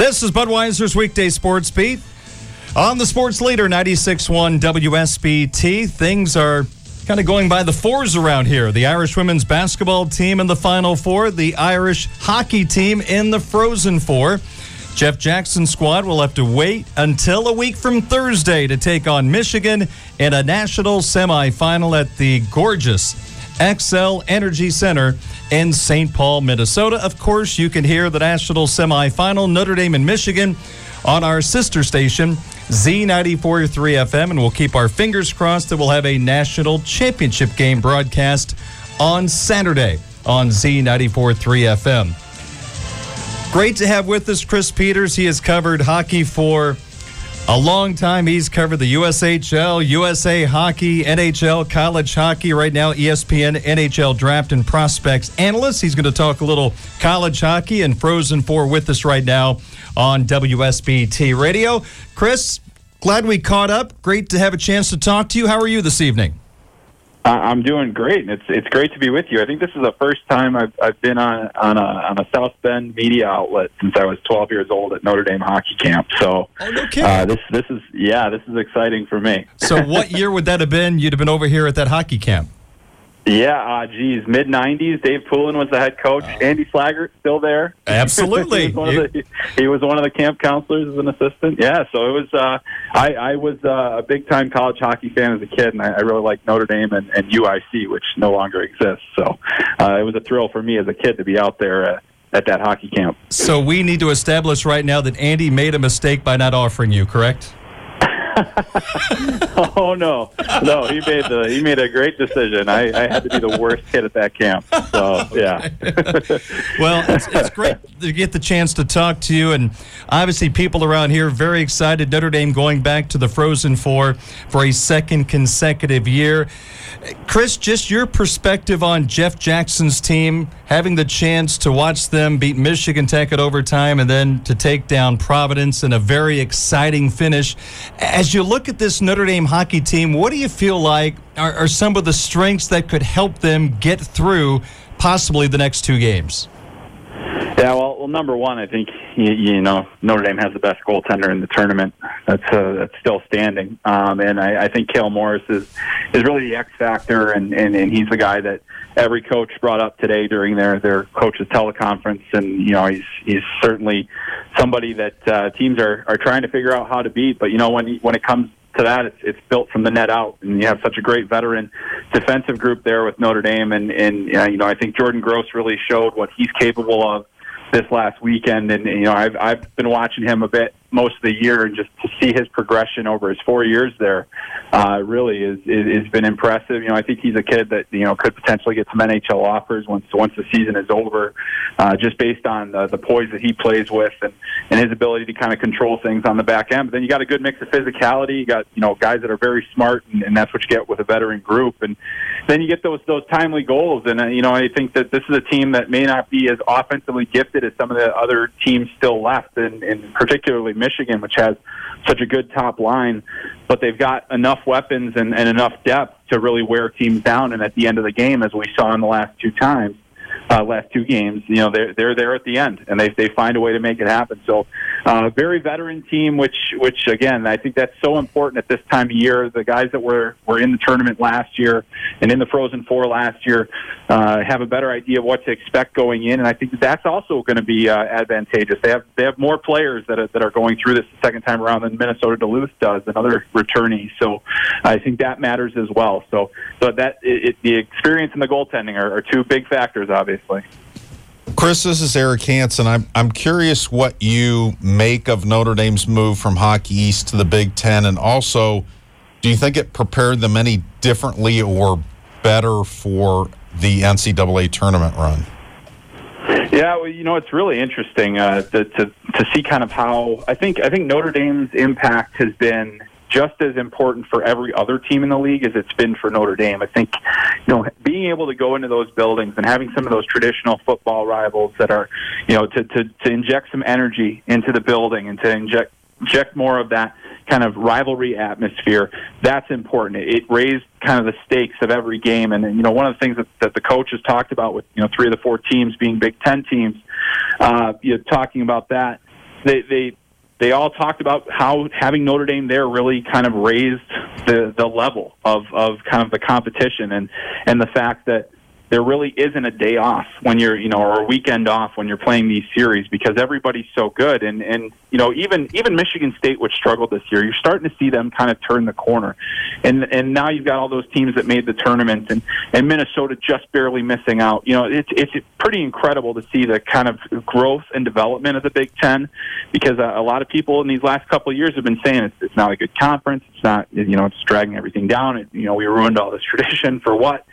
This is Budweiser's Weekday Sports Beat. On the Sports Leader, 96.1 WSBT. Things are kind of going by the fours around here. The Irish women's basketball team in the Final Four. The Irish hockey team in the Frozen Four. Jeff Jackson's squad will have to wait until a week from Thursday to take on Michigan in a national semifinal at the gorgeous XL Energy Center in St. Paul, Minnesota. Of course, you can hear the national semifinal, Notre Dame and Michigan, on our sister station, Z94.3 FM, and we'll keep our fingers crossed that we'll have a national championship game broadcast on Saturday on Z94.3 FM. Great to have with us Chris Peters. He has covered hockey for a long time. He's covered the USHL, USA Hockey, NHL, college hockey. Right now, ESPN NHL Draft and Prospects analyst. He's going to talk a little college hockey and Frozen Four with us right now on WSBT Radio. Chris, glad we caught up. Great to have a chance to talk to you. How are you this evening? I'm doing great. It's great to be with you. I think this is the first time I've been on a South Bend media outlet since I was 12 years old at Notre Dame hockey camp. So, no kidding. This is exciting for me. So, what year would that have been? You'd have been over here at that hockey camp. Yeah, mid-'90s. Dave Poulin was the head coach. Andy Slaggert still there. Absolutely. he was one of the camp counselors as an assistant. Yeah, so it was. I was a big-time college hockey fan as a kid, and I really liked Notre Dame and UIC, which no longer exists. So it was a thrill for me as a kid to be out there at that hockey camp. So we need to establish right now that Andy made a mistake by not offering you, correct? Oh no! He made a great decision. I had to be the worst kid at that camp. So yeah. Well, it's great to get the chance to talk to you, and obviously people around here very excited. Notre Dame going back to the Frozen Four for a second consecutive year. Chris, just your perspective on Jeff Jackson's team, having the chance to watch them beat Michigan Tech at overtime and then to take down Providence in a very exciting finish. As you look at this Notre Dame hockey team, what do you feel like are some of the strengths that could help them get through possibly the next two games? Yeah, well, number one, I think Notre Dame has the best goaltender in the tournament. That's still standing, and I think Cale Morris is really the X factor, and he's the guy that every coach brought up today during their coaches teleconference, and he's certainly somebody that teams are trying to figure out how to beat. But when it comes to that, it's built from the net out, and you have such a great veteran defensive group there with Notre Dame, and I think Jordan Gross really showed what he's capable of this last weekend, and I've been watching him a bit most of the year, and just to see his progression over his 4 years there really is been impressive. I think he's a kid that could potentially get some NHL offers once the season is over, just based on the poise that he plays with and his ability to kind of control things on the back end. But then you got a good mix of physicality. You got guys that are very smart, and that's what you get with a veteran group. And then you get those timely goals. And I think that this is a team that may not be as offensively gifted as some of the other teams still left, and particularly Michigan, which has such a good top line, but they've got enough weapons and enough depth to really wear teams down. And at the end of the game, as we saw in the last two games, they're there at the end, and they find a way to make it happen. So, very veteran team, which again, I think that's so important at this time of year. The guys that were in the tournament last year and in the Frozen Four last year have a better idea of what to expect going in, and I think that's also going to be advantageous. They have more players that are going through this the second time around than Minnesota Duluth does, and other returnees. So, I think that matters as well. So that the experience and the goaltending are two big factors, obviously. Chris, this is Eric Hansen. I'm curious what you make of Notre Dame's move from Hockey East to the Big Ten, and also, do you think it prepared them any differently or better for the NCAA tournament run? Yeah, well, it's really interesting to see kind of how I think Notre Dame's impact has been just as important for every other team in the league as it's been for Notre Dame. I think, being able to go into those buildings and having some of those traditional football rivals that are, to inject some energy into the building and to inject more of that kind of rivalry atmosphere, that's important. It raised kind of the stakes of every game. And, one of the things that the coaches talked about with, 3 of the 4 teams being Big Ten teams, talking about that, they all talked about how having Notre Dame there really kind of raised the level of kind of the competition, and the fact that there really isn't a day off when you're, or a weekend off when you're playing these series, because everybody's so good. And even Michigan State, which struggled this year, you're starting to see them kind of turn the corner. And now you've got all those teams that made the tournament, and Minnesota just barely missing out. It's pretty incredible to see the kind of growth and development of the Big Ten, because a lot of people in these last couple of years have been saying it's not a good conference. It's not, it's dragging everything down. We ruined all this tradition for what?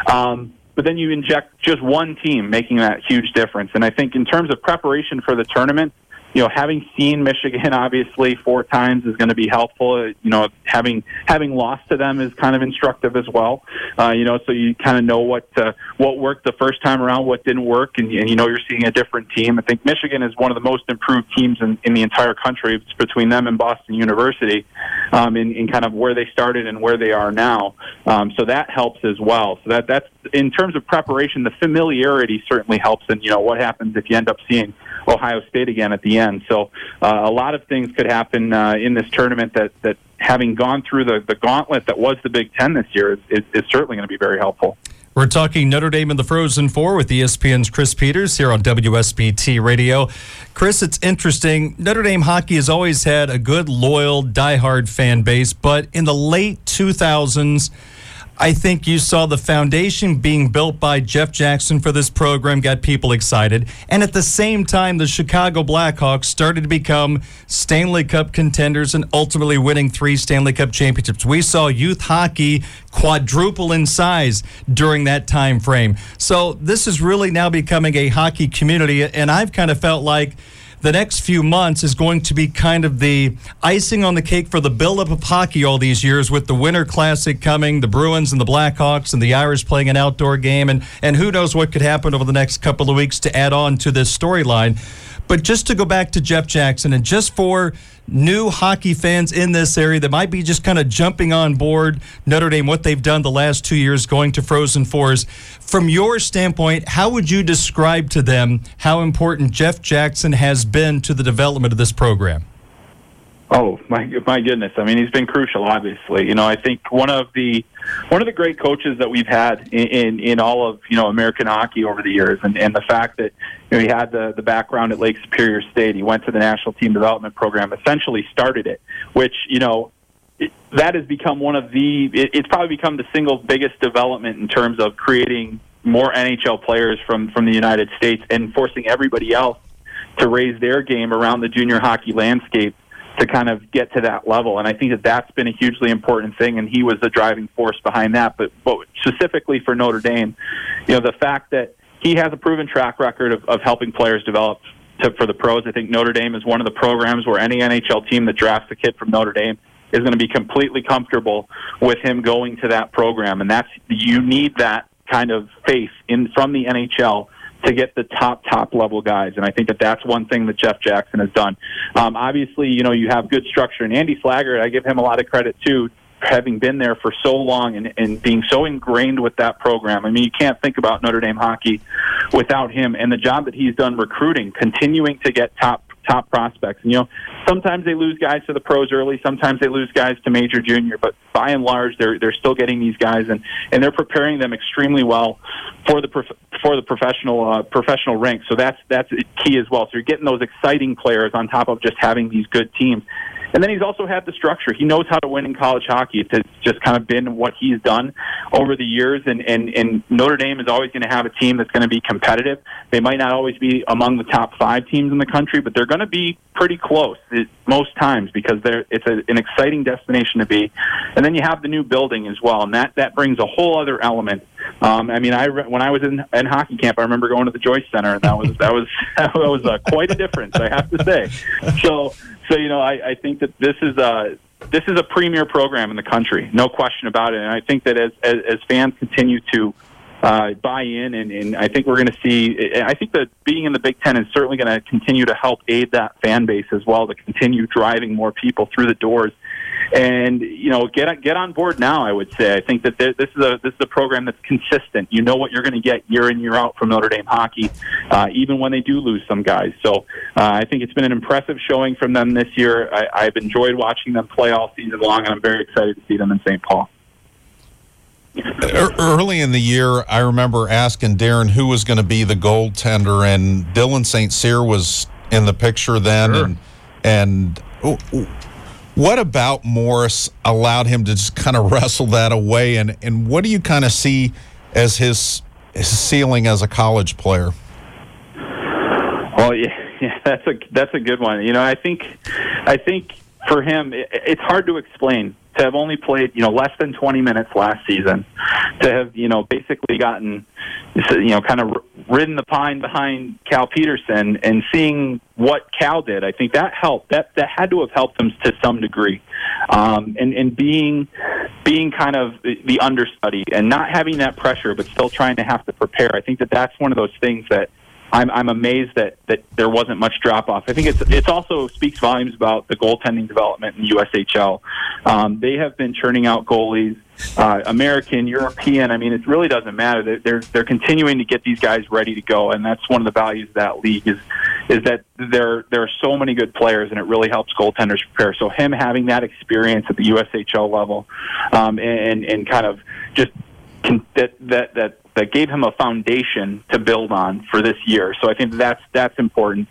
But then you inject just one team making that huge difference. And I think in terms of preparation for the tournament, having seen Michigan obviously 4 times is going to be helpful. Having lost to them is kind of instructive as well. So you kind of know what worked the first time around, what didn't work, and you're seeing a different team. I think Michigan is one of the most improved teams in the entire country. It's between them and Boston University, in kind of where they started and where they are now. So that helps as well. So that's in terms of preparation. The familiarity certainly helps. And what happens if you end up seeing Ohio State again at the end? So a lot of things could happen in this tournament that having gone through the gauntlet that was the Big Ten this year is certainly going to be very helpful. We're talking Notre Dame in the Frozen Four with ESPN's Chris Peters here on WSBT Radio. Chris, it's interesting. Notre Dame hockey has always had a good, loyal, diehard fan base, but in the late 2000s, I think you saw the foundation being built by Jeff Jackson for this program, got people excited. And at the same time, the Chicago Blackhawks started to become Stanley Cup contenders and ultimately winning 3 Stanley Cup championships. We saw youth hockey quadruple in size during that time frame. So this is really now becoming a hockey community, and I've kind of felt like the next few months is going to be kind of the icing on the cake for the buildup of hockey all these years, with the Winter Classic coming, the Bruins and the Blackhawks and the Irish playing an outdoor game, and who knows what could happen over the next couple of weeks to add on to this storyline. But just to go back to Jeff Jackson, and just for new hockey fans in this area that might be just kind of jumping on board Notre Dame, what they've done the last 2 years going to Frozen Fours, from your standpoint, how would you describe to them how important Jeff Jackson has been to the development of this program? Oh my goodness! I mean, he's been crucial. Obviously, I think one of the great coaches that we've had in all of American hockey over the years, and the fact that he had the background at Lake Superior State, he went to the National Team Development Program, essentially started it, which that has become it's probably become the single biggest development in terms of creating more NHL players from the United States and forcing everybody else to raise their game around the junior hockey landscape to kind of get to that level. And I think that's been a hugely important thing, and he was the driving force behind that. But specifically for Notre Dame, the fact that he has a proven track record of helping players develop for the pros. I think Notre Dame is one of the programs where any NHL team that drafts a kid from Notre Dame is going to be completely comfortable with him going to that program. And you need that kind of faith from the NHL to get the top level guys. And I think that's one thing that Jeff Jackson has done. Obviously, you have good structure. And Andy Slaggert, I give him a lot of credit too, having been there for so long and being so ingrained with that program. I mean, you can't think about Notre Dame hockey without him, and the job that he's done recruiting, continuing to get top prospects. And, sometimes they lose guys to the pros early, sometimes they lose guys to major junior, but by and large, they're still getting these guys, and they're preparing them extremely well for the professional ranks. So that's key as well. So you're getting those exciting players on top of just having these good teams. And then he's also had the structure. He knows how to win in college hockey. It's just kind of been what he's done over the years. And Notre Dame is always going to have a team that's going to be competitive. They might not always be among the top 5 teams in the country, but they're going to be pretty close most times, because it's an exciting destination to be. And then you have the new building as well, and that brings a whole other element. I mean, when I was in hockey camp, I remember going to the Joyce Center, and that was quite a difference, I have to say. So I think that this is a premier program in the country, no question about it. And I think that as fans continue to buy in, and I think we're going to see. I think that being in the Big Ten is certainly going to continue to help aid that fan base as well, to continue driving more people through the doors And get on board now. I would say I think that this is a program that's consistent. You know what you're going to get year in, year out from Notre Dame hockey, even when they do lose some guys. So I think it's been an impressive showing from them this year. I've enjoyed watching them play all season long, and I'm very excited to see them in St. Paul. Early in the year, I remember asking Darren who was going to be the goaltender, and Dylan St. Cyr was in the picture then. Sure. And what about Morris allowed him to just kind of wrestle that away? And what do you kind of see as his ceiling as a college player? Well, yeah, that's a good one. I think for him, it's hard to explain. To have only played, less than 20 minutes last season, to have, basically gotten, kind of ridden the pine behind Cal Peterson and seeing what Cal did, I think that helped. That had to have helped them to some degree. And being kind of the understudy and not having that pressure, but still trying to have to prepare. I think that's one of those things that I'm amazed that there wasn't much drop-off. I think it's also speaks volumes about the goaltending development in USHL. They have been churning out goalies, American, European. I mean, it really doesn't matter. They're continuing to get these guys ready to go, and that's one of the values of that league is that there are so many good players, and it really helps goaltenders prepare. So him having that experience at the USHL level, and kind of just that gave him a foundation to build on for this year. So I think that's important.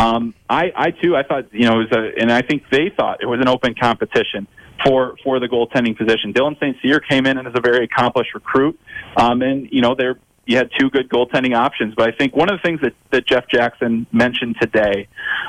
I thought, it was and I think they thought it was an open competition for the goaltending position. Dylan St. Cyr came in and is a very accomplished recruit. And, you had two good goaltending options. But I think one of the things that Jeff Jackson mentioned today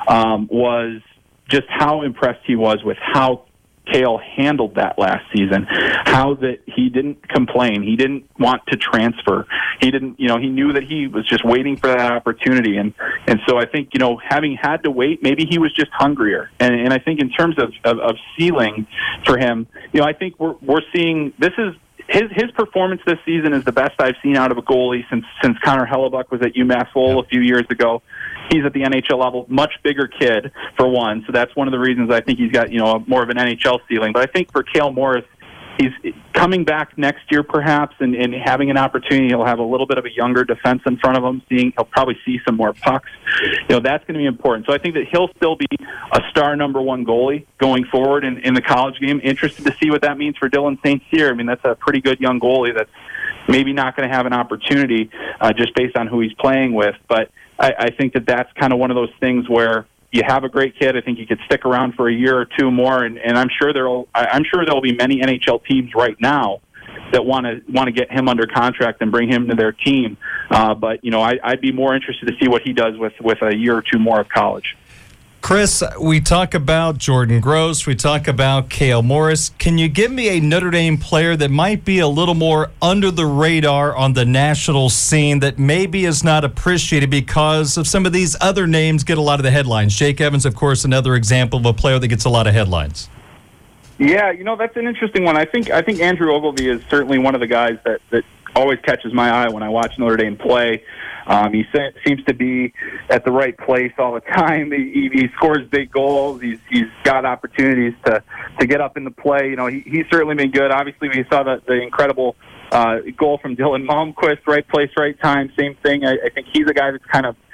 was just how impressed he was with how Cale handled that last season, how that he didn't complain. He didn't want to transfer. He didn't, he knew that he was just waiting for that opportunity. And so I think, having had to wait, maybe he was just hungrier. And I think in terms of ceiling for him, I think we're seeing this is his performance this season is the best I've seen out of a goalie since Connor Hellebuck was at UMass Lowell a few years ago. He's at the NHL level, much bigger kid for one, so that's one of the reasons I think he's got more of an NHL ceiling. But I think for Cale Morris, he's coming back next year perhaps and having an opportunity. He'll have a little bit of a younger defense in front of him. He'll probably see some more pucks. That's going to be important. So I think that he'll still be a star number one goalie going forward in the college game. Interested to see what that means for Dylan St. Cyr. I mean, that's a pretty good young goalie that's maybe not going to have an opportunity just based on who he's playing with. But I think that's kind of one of those things where you have a great kid. I think he could stick around for a year or two more, and I'm sure there'll be many NHL teams right now that want to get him under contract and bring him to their team. But I'd be more interested to see what he does with a year or two more of college. Chris, we talk about Jordan Gross, we talk about Cale Morris. Can you give me a Notre Dame player that might be a little more under the radar on the national scene that maybe is not appreciated because of some of these other names get a lot of the headlines? Jake Evans, of course, another example of a player that gets a lot of headlines. Yeah, that's an interesting one. I think Andrew Ogilvie is certainly one of the guys that always catches my eye when I watch Notre Dame play. He seems to be at the right place all the time. He scores big goals. He's got opportunities to get up in the play. He's certainly been good. Obviously, we saw the incredible goal from Dylan Malmquist, right place, right time. Same thing. I think he's a guy that's kind of,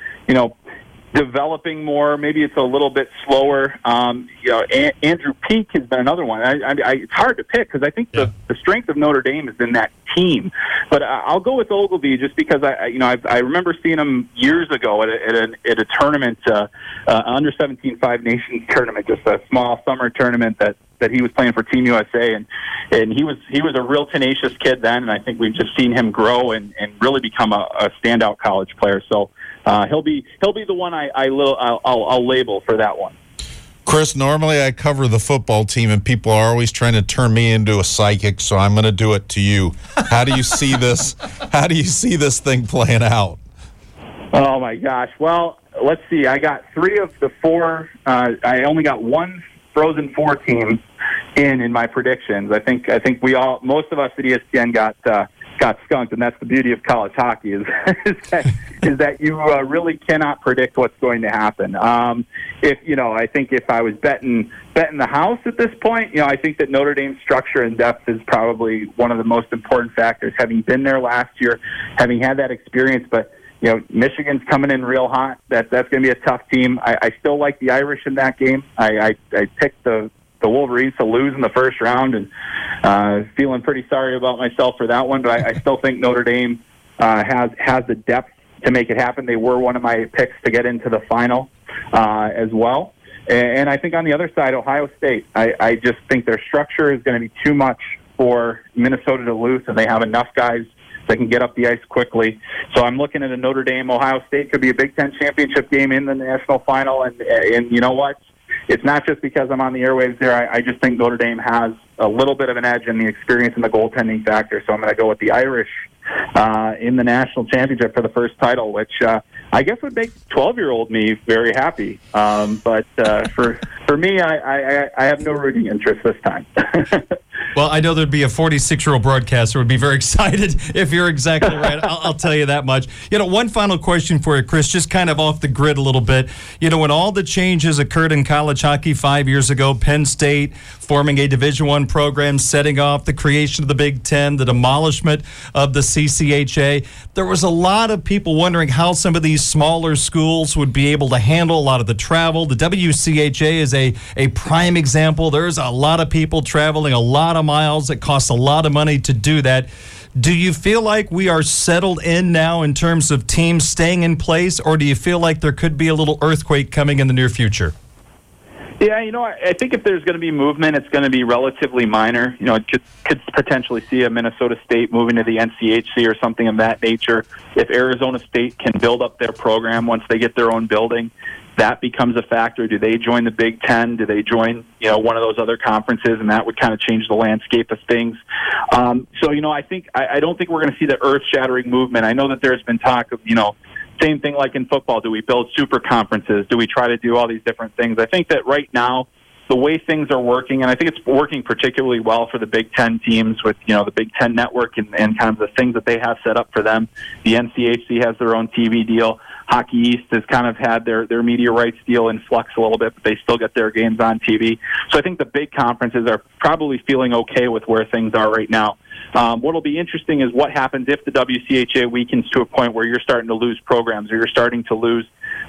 developing more. Maybe it's a little bit slower. Andrew Peak has been another one. It's hard to pick because I think the strength of Notre Dame is in that team. But I'll go with Ogilvie just because I remember seeing him years ago at a tournament, under 17 Five Nations tournament, just a small summer tournament that he was playing for Team USA, and he was a real tenacious kid then, and I think we've just seen him grow and really become a standout college player. So he'll be the one I'll label for that one. Chris, normally I cover the football team, and people are always trying to turn me into a psychic, so I'm going to do it to you. How do you see this? How do you see this thing playing out? Oh my gosh! Well, let's see. I got 3 of the 4. I only got one Frozen 4 team in my predictions. I think most of us at ESPN got got skunked, and that's the beauty of college hockey is that you really cannot predict what's going to happen. I think if I was betting the house at this point, I think that Notre Dame's structure and depth is probably one of the most important factors. Having been there last year, having had that experience, but Michigan's coming in real hot. That's going to be a tough team. I still like the Irish in that game. I picked the Wolverines to lose in the first round, and feeling pretty sorry about myself for that one. But I still think Notre Dame has the depth to make it happen. They were one of my picks to get into the final as well. And I think on the other side, Ohio State, I just think their structure is going to be too much for Minnesota to lose, and they have enough guys that can get up the ice quickly. So I'm looking at a Notre Dame-Ohio State. Could be a Big Ten championship game in the national final. And you know what? It's not just because I'm on the airwaves there. I just think Notre Dame has a little bit of an edge in the experience and the goaltending factor. So I'm going to go with the Irish in the national championship for the first title, which I guess would make 12-year-old me very happy. But for me, I have no rooting interest this time. Well, I know there'd be a 46-year-old broadcaster who would be very excited if you're exactly right. I'll tell you that much. One final question for you, Chris, just kind of off the grid a little bit. When all the changes occurred in college hockey 5 years ago, Penn State forming a Division I program, setting off the creation of the Big Ten, the demolishment of the CCHA, there was a lot of people wondering how some of these smaller schools would be able to handle a lot of the travel. The WCHA is a prime example. There's a lot of people traveling a lot of miles. It costs a lot of money to do that. Do you feel like we are settled in now in terms of teams staying in place, or do you feel like there could be a little earthquake coming in the near future? Yeah, I think if there's going to be movement, it's going to be relatively minor. It could potentially see a Minnesota State moving to the NCHC or something of that nature. If Arizona State can build up their program once they get their own building, that becomes a factor. Do they join the Big Ten? Do they join, one of those other conferences? And that would kind of change the landscape of things. I don't think we're going to see the earth-shattering movement. I know that there's been talk of, same thing like in football. Do we build super conferences? Do we try to do all these different things? I think that right now, the way things are working, and I think it's working particularly well for the Big Ten teams with, the Big Ten network and kind of the things that they have set up for them. The NCHC has their own TV deal. Hockey East has kind of had their media rights deal in flux a little bit, but they still get their games on TV. So I think the big conferences are probably feeling okay with where things are right now. What will be interesting is what happens if the WCHA weakens to a point where you're starting to lose programs or you're starting to lose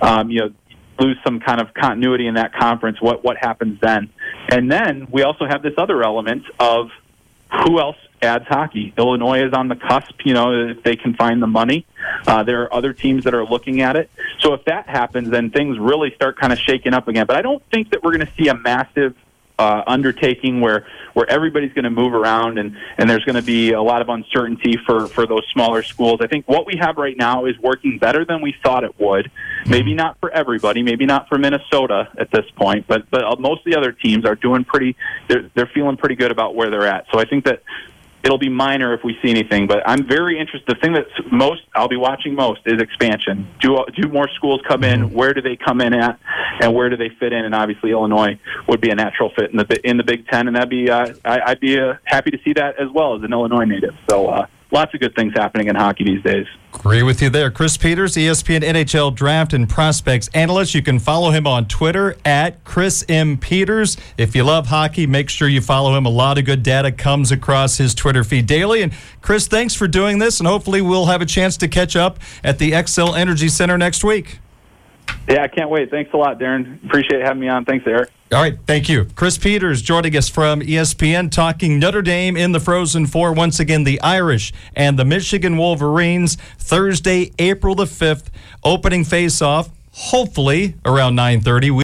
some kind of continuity in that conference. What happens then? And then we also have this other element of who else adds hockey. Illinois is on the cusp, if they can find the money. There are other teams that are looking at it. So if that happens, then things really start kind of shaking up again. But I don't think that we're going to see a massive undertaking where everybody's going to move around and there's going to be a lot of uncertainty for those smaller schools. I think what we have right now is working better than we thought it would. Maybe not for everybody, maybe not for Minnesota at this point, but most of the other teams are doing they're feeling pretty good about where they're at. So I think that it'll be minor if we see anything, but I'm very interested. The thing I'll be watching most is expansion. Do more schools come in? Where do they come in at, and where do they fit in? And obviously, Illinois would be a natural fit in the Big Ten, and that'd be I'd be happy to see that as well as an Illinois native. So lots of good things happening in hockey these days. Agree with you there. Chris Peters, ESPN NHL Draft and Prospects Analyst. You can follow him on Twitter at Chris M. Peters. If you love hockey, make sure you follow him. A lot of good data comes across his Twitter feed daily. And Chris, thanks for doing this, and hopefully we'll have a chance to catch up at the Xcel Energy Center next week. Yeah, I can't wait. Thanks a lot, Darren. Appreciate having me on. Thanks, Eric. All right, thank you. Chris Peters joining us from ESPN, talking Notre Dame in the Frozen Four. Once again, the Irish and the Michigan Wolverines, Thursday, April the 5th, opening face-off, hopefully around 9:30.